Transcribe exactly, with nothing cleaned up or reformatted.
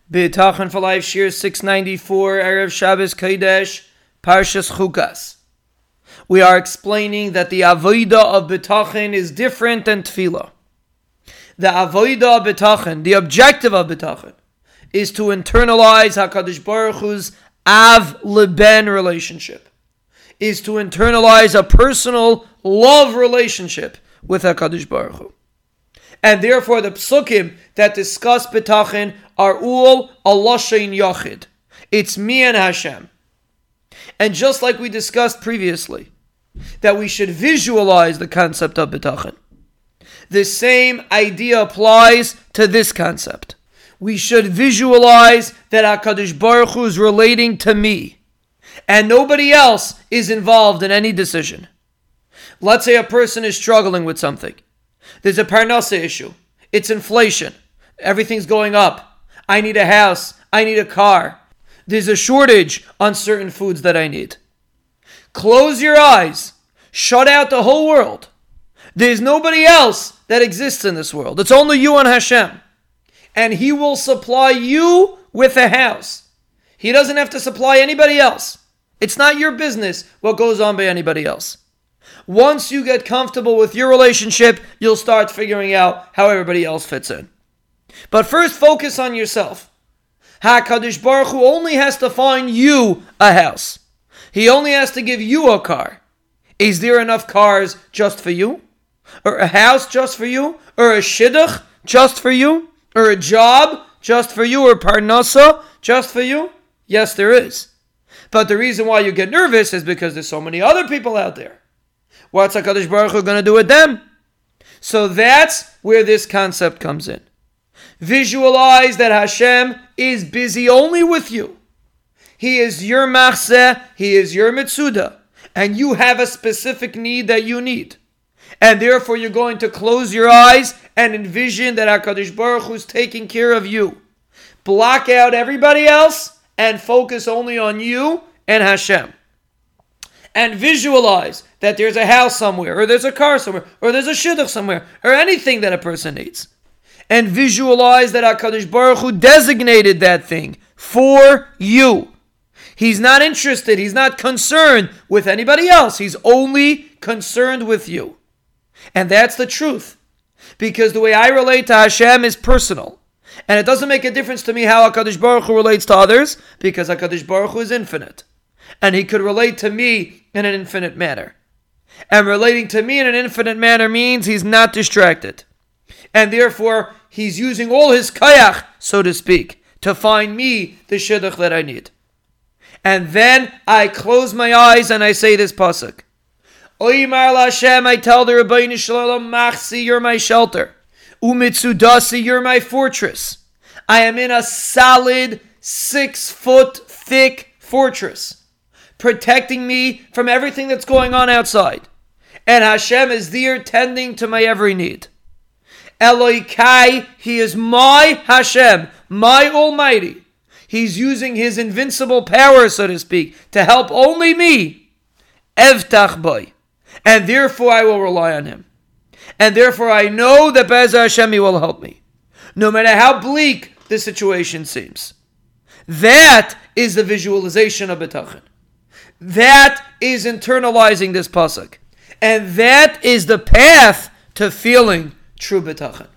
B'tachan for Life, Shir six ninety-four, Erev Shabbos Kodesh, Parshas Chukas. We are explaining that the avodah of B'tachan is different than Tefillah. The avodah of B'tachan, the objective of B'tachan, is to internalize HaKadosh Baruch Hu's Av Leben relationship, is to internalize a personal love relationship with HaKadosh Baruch Hu. And therefore the psukim that discuss B'tachan are all Allah Shein Yachid. It's me and Hashem. And just like we discussed previously, that we should visualize the concept of B'tachan, the same idea applies to this concept. We should visualize that HaKadosh Baruch Hu is relating to me, and nobody else is involved in any decision. Let's say a person is struggling with something. There's a parnasa issue. It's inflation. Everything's going up. I need a house. I need a car. There's a shortage on certain foods that I need. Close your eyes. Shut out the whole world. There's nobody else that exists in this world. It's only you and Hashem. And He will supply you with a house. He doesn't have to supply anybody else. It's not your business what goes on by anybody else. Once you get comfortable with your relationship, you'll start figuring out how everybody else fits in. But first, focus on yourself. HaKadosh Baruch Hu only has to find you a house. He only has to give you a car. Is there enough cars just for you? Or a house just for you? Or a shidduch just for you? Or a job just for you? Or parnasa just for you? Yes, there is. But the reason why you get nervous is because there's so many other people out there. What's HaKadosh Baruch Hu going to do with them? So that's where this concept comes in. Visualize that Hashem is busy only with you. He is your machzeh, He is your mitzuda, and you have a specific need that you need. And therefore you're going to close your eyes and envision that HaKadosh Baruch Hu is taking care of you. Block out everybody else and focus only on you and Hashem. And visualize that there's a house somewhere, or there's a car somewhere, or there's a shidduch somewhere, or anything that a person needs. And visualize that HaKadosh Baruch Hu designated that thing for you. He's not interested, He's not concerned with anybody else. He's only concerned with you. And that's the truth. Because the way I relate to Hashem is personal. And it doesn't make a difference to me how HaKadosh Baruch Hu relates to others, because HaKadosh Baruch Hu is infinite. And He could relate to me in an infinite manner. And relating to me in an infinite manner means He's not distracted. And therefore, He's using all His kayach, so to speak, to find me the shidduch that I need. And then I close my eyes and I say this pasuk. Oymar Hashem, I tell the Rabbeinu Shalom, Machsi, you're my shelter. Umitsudasi, you're my fortress. I am in a solid, six-foot thick fortress, protecting me from everything that's going on outside. And Hashem is there tending to my every need. Elokai, He is my Hashem, my Almighty. He's using His invincible power, so to speak, to help only me. Evtach boy. And therefore I will rely on Him. And therefore I know that Be'ezer Hashem He will help me, no matter how bleak the situation seems. That is the visualization of B'tachan. That is internalizing this pasuk. And that is the path to feeling true B'tachan.